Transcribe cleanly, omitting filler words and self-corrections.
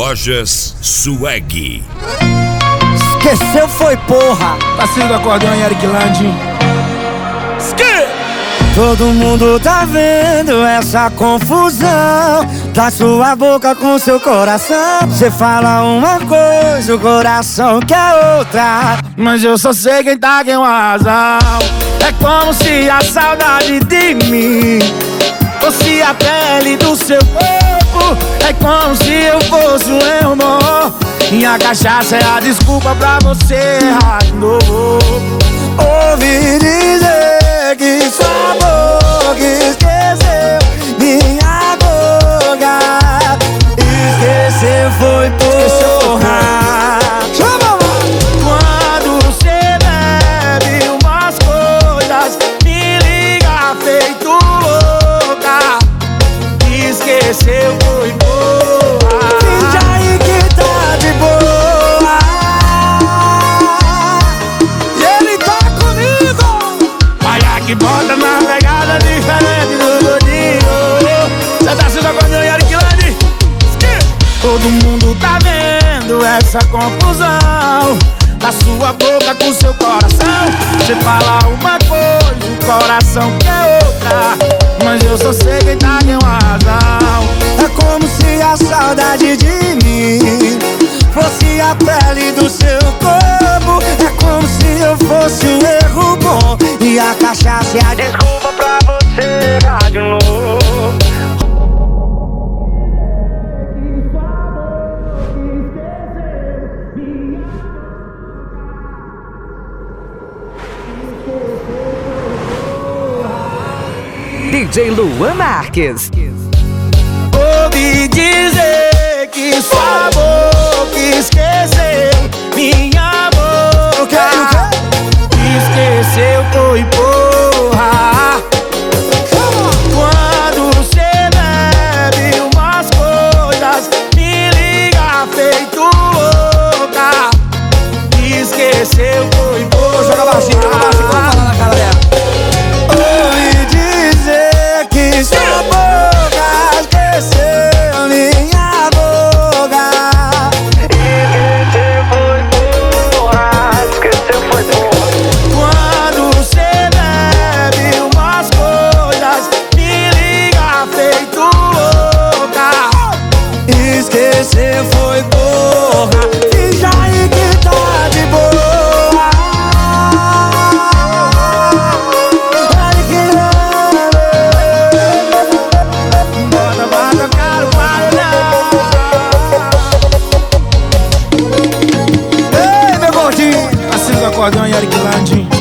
Lojas Swag. Esqueceu foi porra. Parceiro do acordeão e Eric Landim. Todo mundo tá vendo essa confusão da sua boca com seu coração. Você fala uma coisa, o coração quer outra. Mas eu só sei quem tá com razão. É como se a saudade de mim fosse a pele do seu corpo. É como se eu fosse um irmão e a cachaça é a desculpa pra você errar de novo. Ouvi dizer que sua boca esqueceu minha boca. Esqueceu foi porra. Quando você bebe umas coisas, me liga feito louca. Esqueceu foi porra. Finge aí que tá de boa. E ele tá comigo. Olha que bota na pegada diferente do gordinho. Cê tá sendo acordeão e Eric Landim. Todo mundo tá vendo essa confusão da sua boca com seu coração. Você fala uma coisa, o coração quer outra. Mas eu só sei quem tá com razão. É como se a saudade de mim fosse a pele do seu corpo. É como se eu fosse um erro bom e a cachaça é a desculpa pra você errar de novo. DJ Luan Marques. Ouvi dizer que sua boca esqueceu minha boca. Esqueceu foi porra. Quando você bebe umas coisas, me liga feito louca. Esqueceu foi porra. Joga baixinho, vamos falar na cara dela. Ouvi dizer que sua boca esqueceu minha boca. Esqueceu foi porra. Esqueceu foi porra. Quando você bebe umas coisas, me liga feito louca. Esqueceu foi porra. Finge aí que tá de boa. Bota pra tocar o paredão. Ei, meu gordinho. Parceiro do acordeão e Eric Landim.